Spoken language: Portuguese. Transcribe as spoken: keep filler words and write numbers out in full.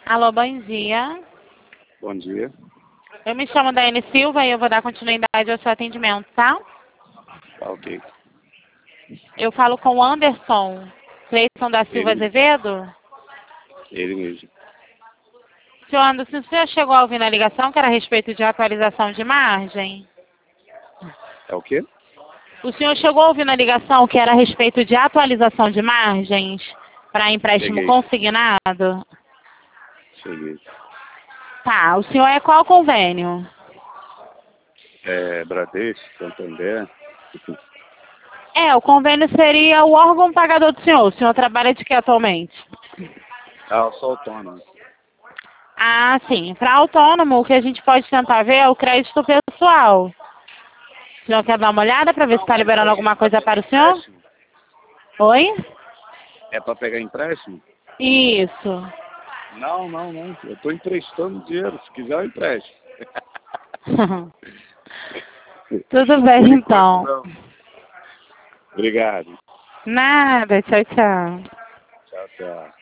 Alô, bom dia. Bom dia. Eu me chamo Daiane Silva e eu vou dar continuidade ao seu atendimento, tá? Tá ok. Eu falo com o Anderson Cleiton da Silva Ele, Azevedo. ele mesmo. Senhor Anderson, o senhor chegou a ouvir na ligação que era a respeito de atualização de margem? É o quê? O senhor chegou a ouvir na ligação que era a respeito de atualização de margens para empréstimo Cheguei. consignado? Cheguei. Tá, o senhor é qual convênio? É, Bradesco, Santander. É, o convênio seria o órgão pagador do senhor. O senhor trabalha de que atualmente? Ah, eu sou autônomo. Ah, sim. Para autônomo, o que a gente pode tentar ver é o crédito pessoal. O senhor quer dar uma olhada para ver se Não, está mas liberando aí é alguma pra coisa pegar para o senhor? empréstimo? Oi? É pra pegar empréstimo? Isso. Não, não, não. Eu tô emprestando dinheiro. Se quiser, eu empresto. Tudo bem, Por enquanto, então. não. Obrigado. Nada. Tchau, tchau. Tchau, tchau.